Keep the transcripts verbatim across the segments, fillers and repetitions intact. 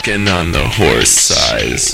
checking on the horse size.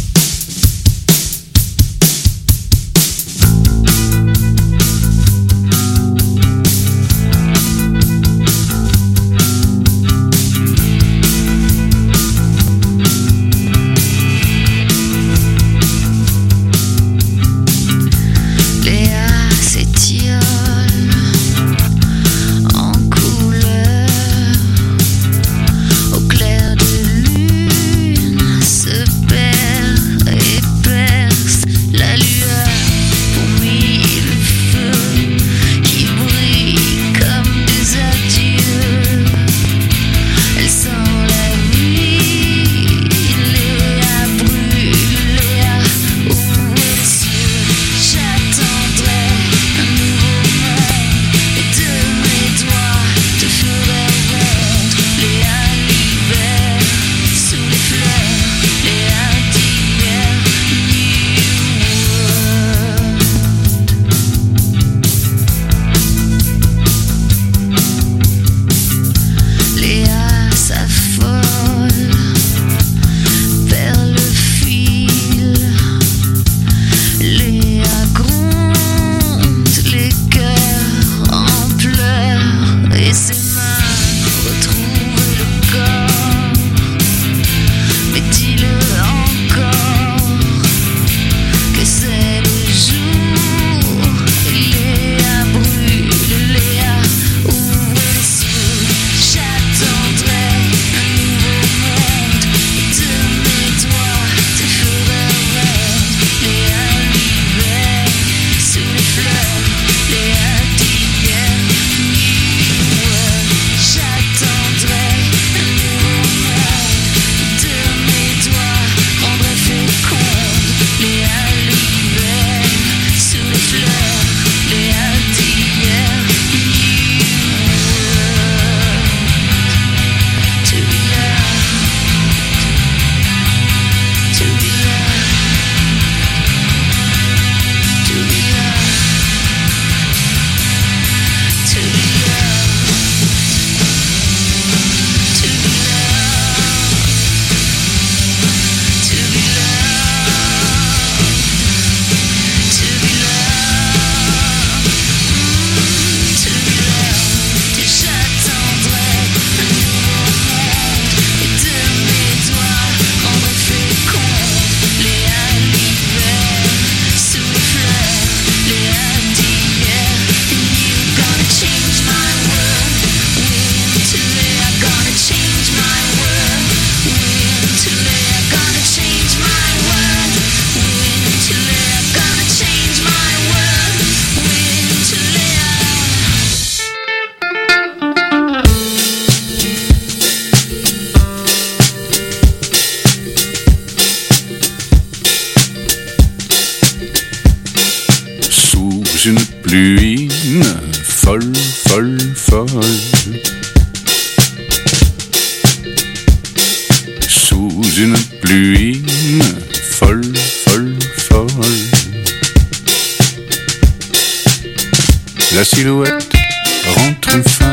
La silhouette rentre enfin.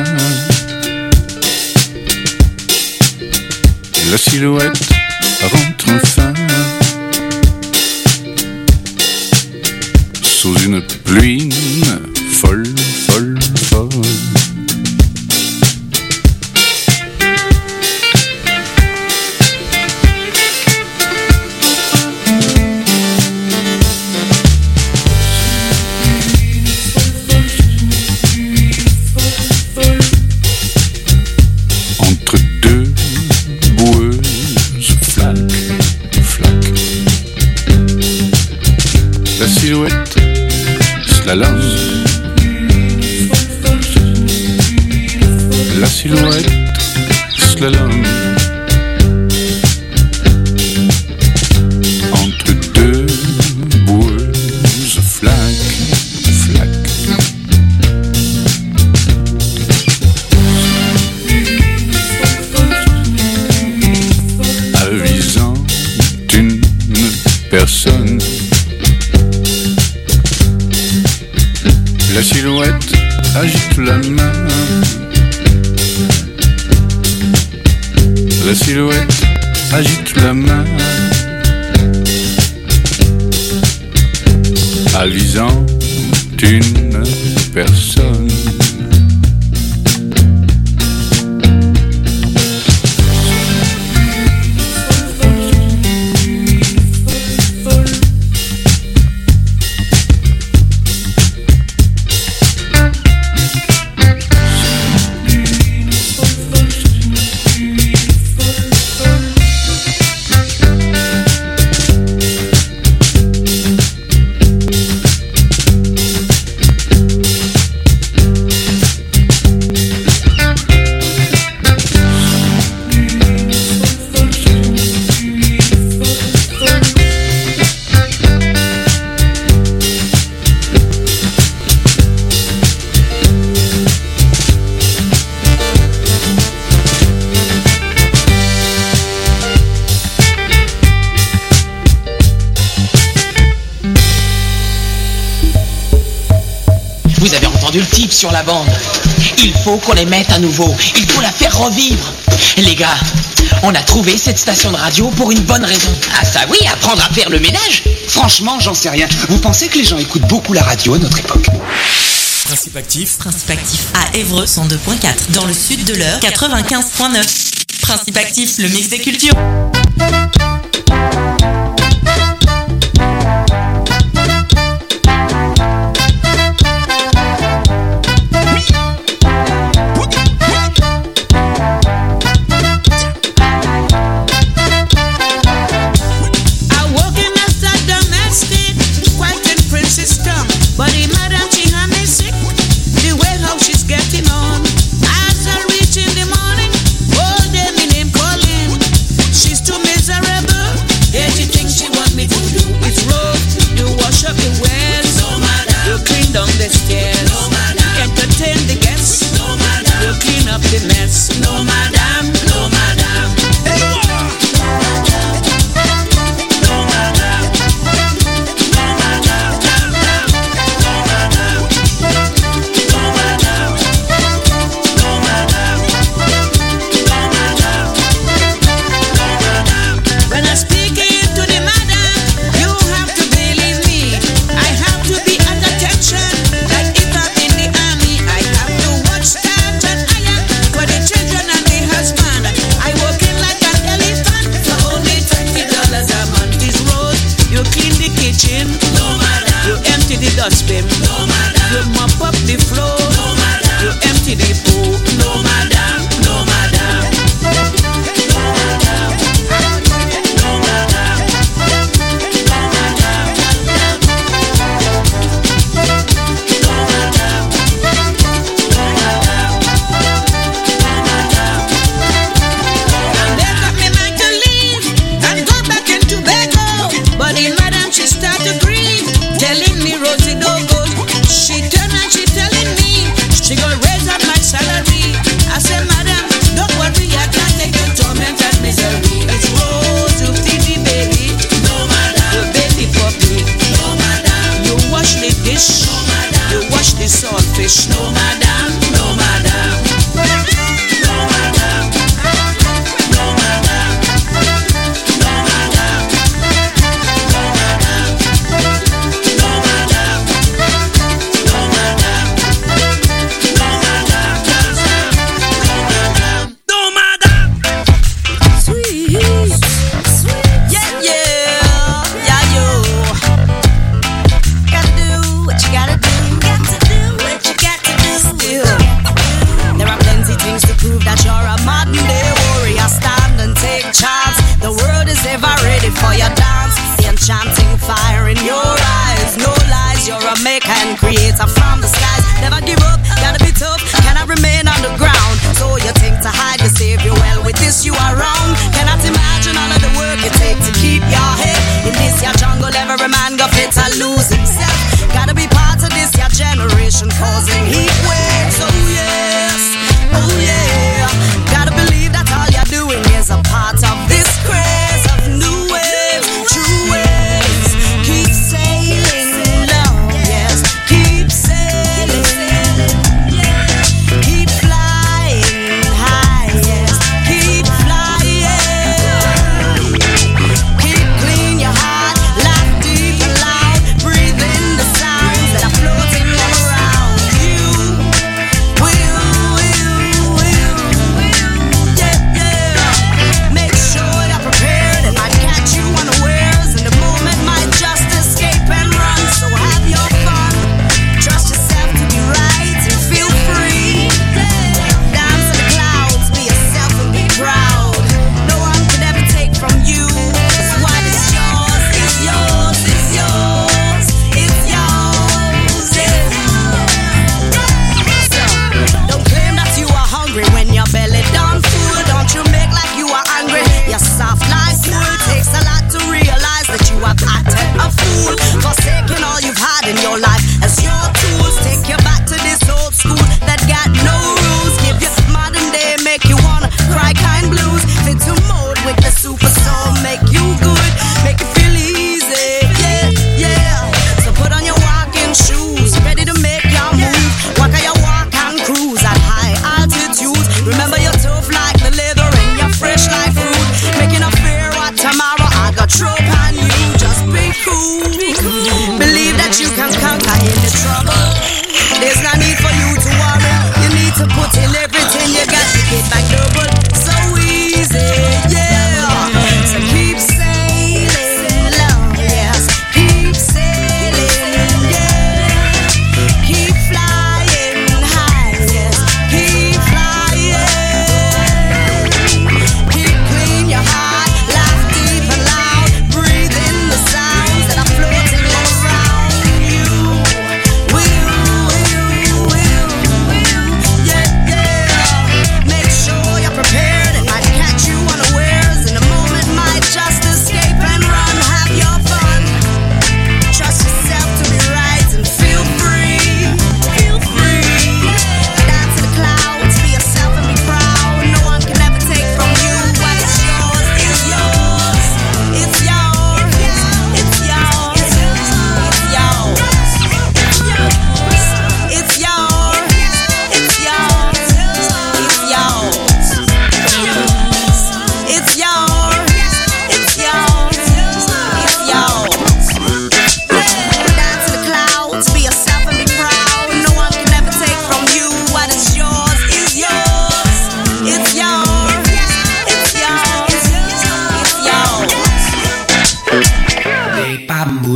La silhouette rentre enfin. Sous une pluie folle, folle, folle. Silhouette, slalom. La silhouette, slalom. Entre deux boueuses, flaque, flaque. Avisant une personne. La silhouette agite la main. La silhouette agite la main, avisant une personne. Vous avez entendu le type sur la bande. Il faut qu'on les mette à nouveau. Il faut la faire revivre. Les gars, on a trouvé cette station de radio pour une bonne raison. Ah ça oui, apprendre à faire le ménage. Franchement, j'en sais rien. Vous pensez que les gens écoutent beaucoup la radio à notre époque? Principe actif. Principe actif à Évreux cent deux virgule quatre. Dans le sud de l'Eure quatre-vingt-quinze virgule neuf. Principe actif, le mix des cultures.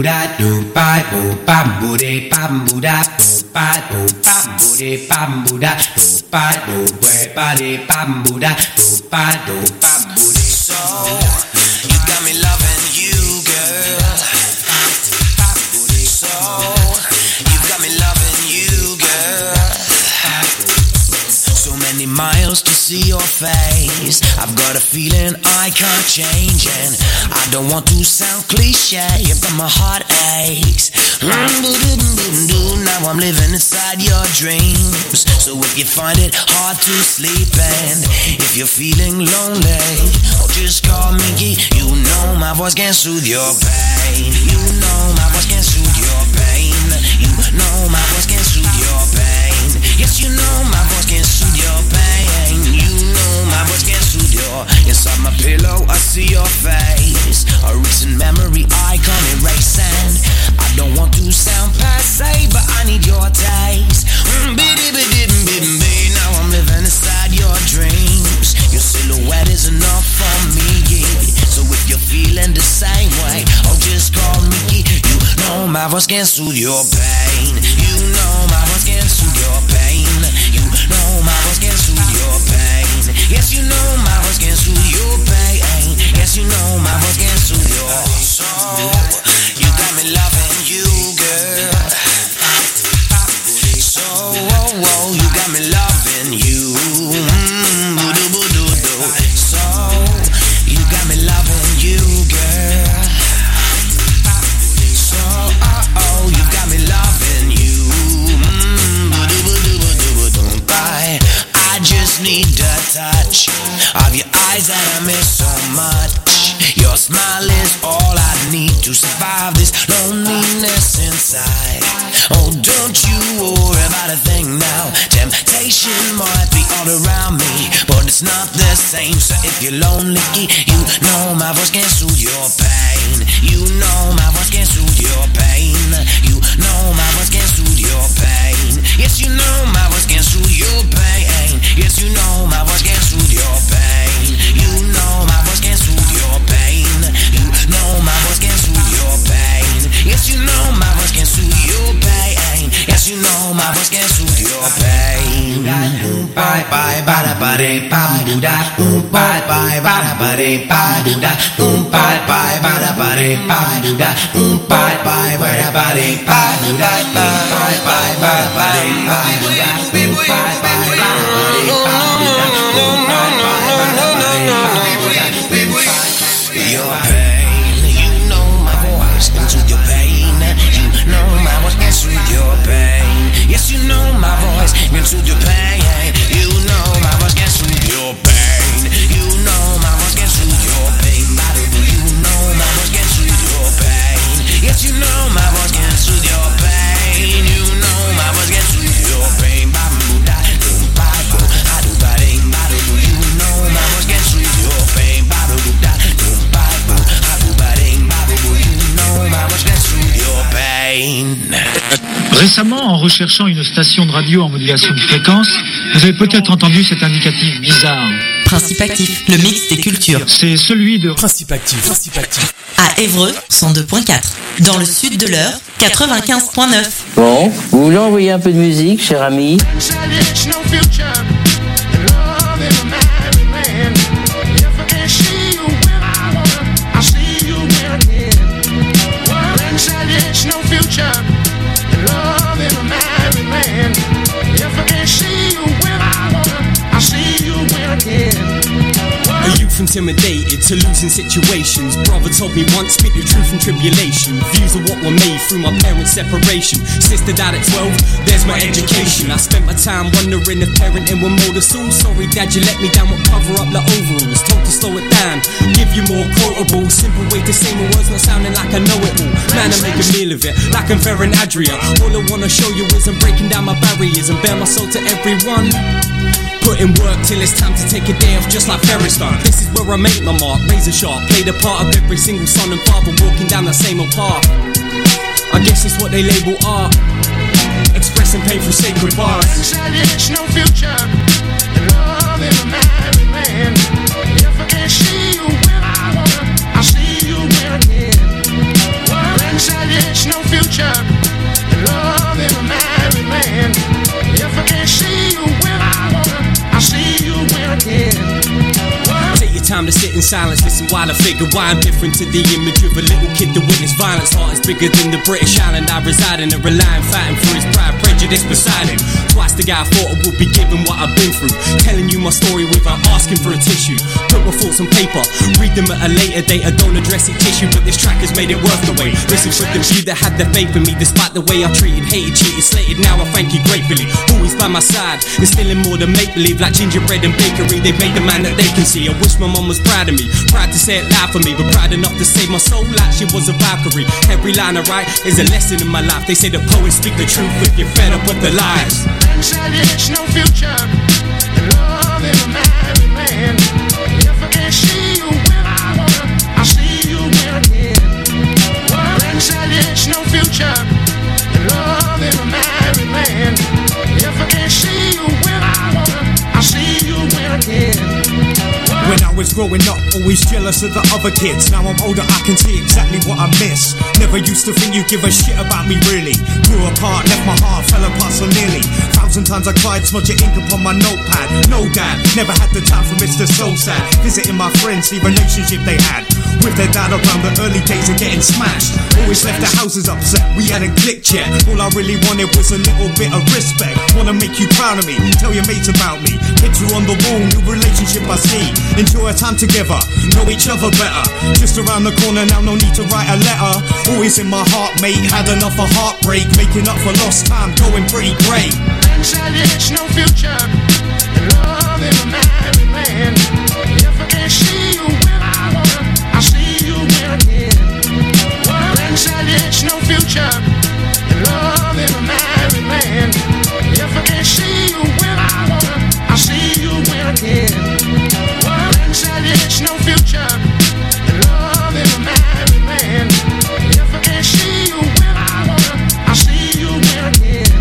da do ba bo bam bo de bam bo da bo ba bo bam bo de bam bo da do ba do ba ba de bam bo da do ba do bam bo de. So you got me loving you, girl. So you got me loving you, girl. So many miles to see your face. I've got a feeling I can't change, and I don't want to sound cliche, but my heart aches. Now I'm living inside your dreams. So if you find it hard to sleep, and if you're feeling lonely, oh, just call me. You know my voice can soothe your pain. You know my voice can soothe your pain. You know my voice can soothe your pain. Yes, you know my voice can soothe your pain. You know my voice can soothe your. Inside my pillow I see your face, a recent memory I can't erase, and I don't want to sound passe, but I need your taste. Mm, now I'm living inside your dreams. Your silhouette is enough for me, yeah. So if you're feeling the same way, oh, just call me. You know my voice can soothe your pain. You know my voice can soothe your pain. You know my voice can soothe your pain. Yes, you know my voice can soothe your pain. Yes, you know my voice can soothe your soul. You got me loving you, girl. So, oh, oh, you got me loving you. Mm, so, you got me loving you, girl. So, oh, oh, you got me loving you. Mm, I just need the touch of your eyes that I miss so much. Your smile is all I need to survive this loneliness inside. Oh, don't you worry about a thing now. Temptation might be all around me, but it's not the same. So if you're lonely, you know my voice can soothe your pain. You know my voice can soothe your pain. You know my voice can soothe your pain. Yes, you know my voice can soothe your pain. Yes, you know my voice can soothe your pain. You know my voice can soothe your pain. You know my voice can soothe your pain. Yes, you know my voice can soothe your pain. Yes, you know my voice can soothe your pain. Bye bye bye bye bye do da. Bye bye bye bye bye do da. Bye bye bye bye bye do da. Bye bye bye bye bye do da. Bye bye bye bye bye do da. Bye bye bye your pain, you know my voice can soothe your pain. You know my voice can soothe your pain. Yes, you know my voice can soothe your pain. You know my voice can soothe your pain. You know my voice can soothe your pain. You know my voice can soothe your pain. Yes, you know my voice can soothe your pain. You know my voice can soothe your pain. You know my voice can soothe your pain. Récemment, en recherchant une station de radio en modulation de fréquence, vous avez peut-être entendu cet indicatif bizarre. Principe actif, le mix des cultures. C'est celui de Principe actif, Principe actif. À Évreux, cent deux virgule quatre. Dans le sud de l'Eure, quatre-vingt-quinze virgule neuf. Bon, vous voulez envoyer un peu de musique, cher ami? Intimidated to losing situations. Brother told me once, speak the truth and tribulation. Views of what were made through my parents' separation. Sister died at twelve, there's my education. I spent my time wondering if parenting were more the soul. Sorry dad, you let me down, what cover up the overalls. Told to slow it down, give you more quotable. Simple way to say my words, not sounding like I know it all. Man, I make a meal of it, like I'm Ferran Adria. All I wanna show you is I'm breaking down my barriers and bare my soul to everyone. Put in work till it's time to take a day off, just like Ferris done. This is where I make my mark, razor sharp. Play the part of every single son and father walking down the same old path. I guess it's what they label art, expressing pain through sacred bars. It's no future in love in a married man. If I can't see you when I wanna, I'll see you when I can. Well, inside time to sit in silence, listen while I figure why I'm different to the image of a little kid that witnessed violence. Heart is bigger than the British Island I reside in. A reliant, fighting for his pride, prejudice beside him. Twice the guy I thought I would be given what I've been through. Telling you my story without asking for a tissue. Put my thoughts on paper, read them at a later date. I don't address it tissue, but this track has made it worth the wait. Listen for the few that had their faith in me, despite the way I treated, hated, cheated, slated. Now I thank you gratefully. Always by my side, instilling more than make believe. Like gingerbread and bakery, they've made the man that they can see. I wish my mum was proud of me, proud to say it loud for me, but proud enough to save my soul like she was a Valkyrie. Every line I write is a lesson in my life. They say the poets speak the truth if you're fed up with the lies. And said it's no future in love in a married man. If I can't see you when I wanna, I'll see you when I can. And said it's no future in love in a married man. If I can't see you when I wanna, I'll see you when I can. When I was growing up, always jealous of the other kids. Now I'm older, I can see exactly what I miss. Never used to think you give a shit about me, really. Grew apart, left my heart, fell apart so nearly. Thousand times I cried, smudging ink upon my notepad. No dad, never had the time for Mister So Sad. Visiting my friends, the relationship they had with their dad around the early days of getting smashed. Always left the houses upset, we hadn't clicked yet. All I really wanted was a little bit of respect. Wanna make you proud of me, tell your mates about me. Picture on the wall, new relationship I see. Enjoy our time together, know each other better. Just around the corner now, no need to write a letter. Always in my heart, mate, had enough of heartbreak. Making up for lost time, going pretty great. And said it's no future in love in a married man. If I can't see you when I wanna, I'll see you when I can. And said it's no future in love in a married man. If I can't see you when I wanna, I'll see you when I can. And said it's no future in love in a married man. If I can't see you when I wanna, I'll see you when I can.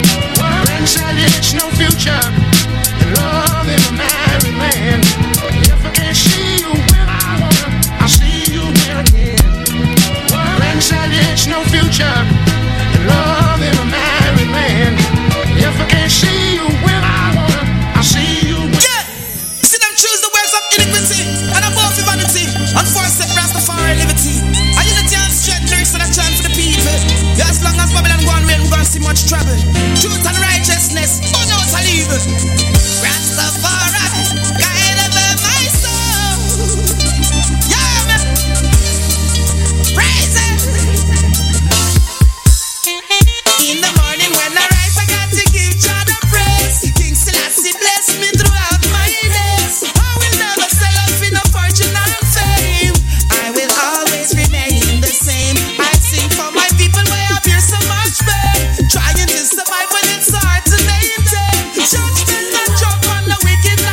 And said it's no future in love in a married man. If I can't see you when I wanna, I'll see you when I can. And said it's no future in love in a married man. If I can't see you when I wanna, I'll see you when. Yeah, see them choose the ways of iniquity and above humanity, and force it Rastafari liberty. And unity and strength, lyrics and a chant for the people. Yeah, as long as Babylon go on, we ain't gonna see much trouble. Truth and righteousness, oh no, it's a leave. Rastafari, guide over my soul. Yeah, man. Praise it. In the morning when I rise, I got to give Jah the praise. King Selassie bless me throughout my days. I will never sell out for no fortune or fame. I will always remain the same. I sing for my people where I bear so much pain. Trying to survive when it's hard to maintain. Judgment and drop on the wicked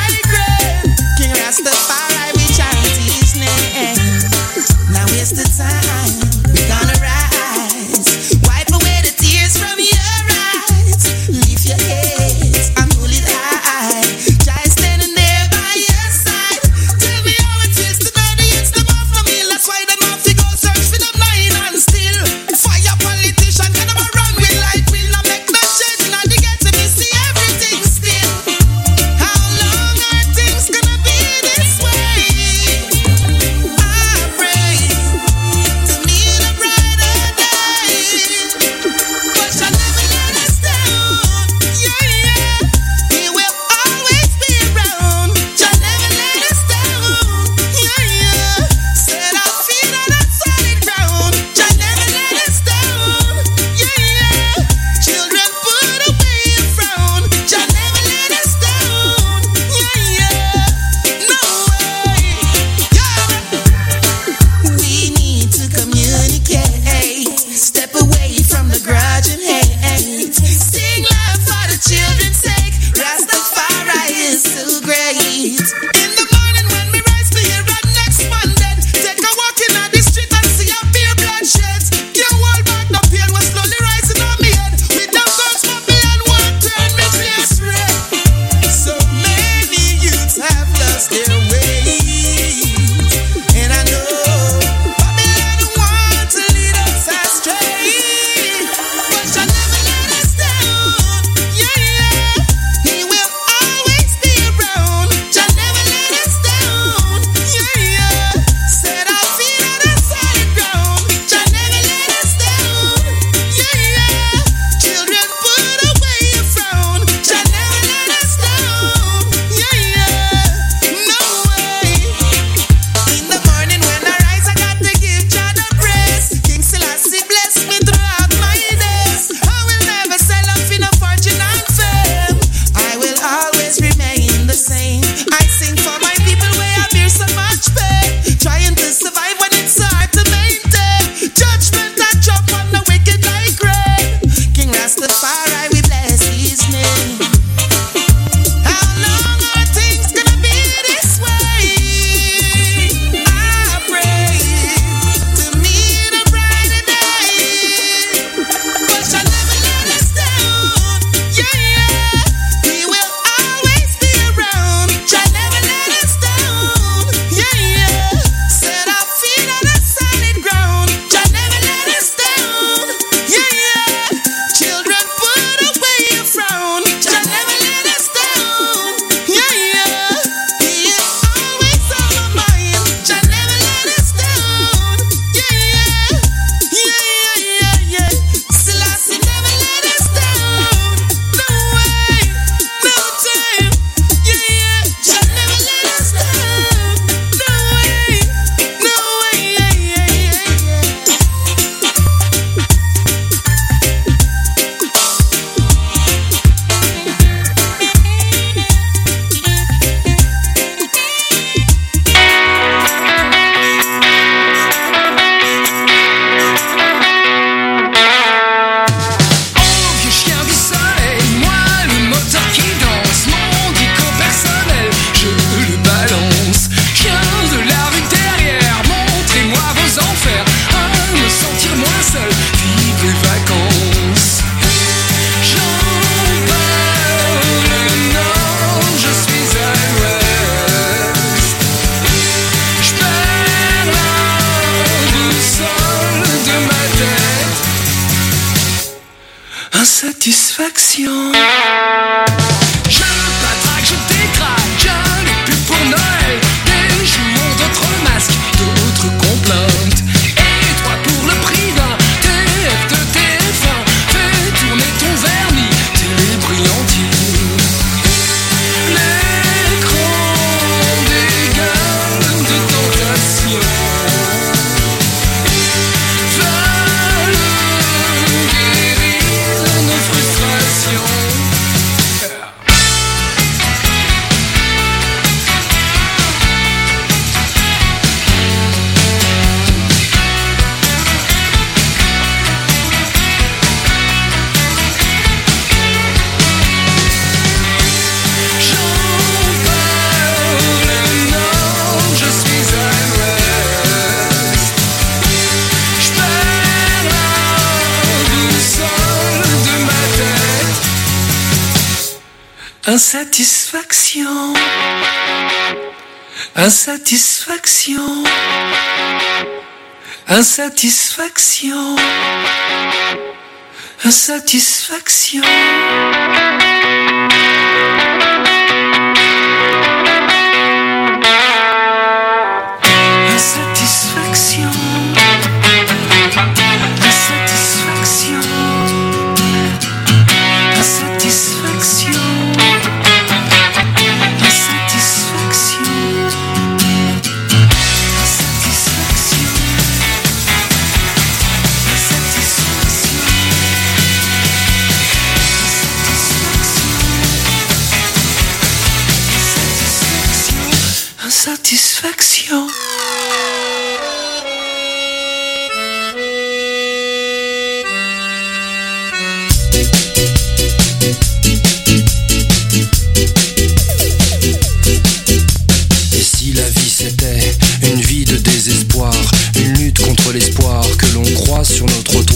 Insatisfaction. Je patraque, je décraque, je n'ai plus pour Noël. Des jours, d'autres masques, d'autres complaintes. Et toi pour le prix d'un T F de T F un, fais tourner ton vernis, télé brillantine. L'écran des gueules de tentation. Insatisfaction. Insatisfaction. Insatisfaction. Insatisfaction. Insatisfaction. Insatisfaction. Insatisfaction. Satisfaction. Et si la vie c'était une vie de désespoir, une lutte contre l'espoir que l'on croise sur nos trottoirs,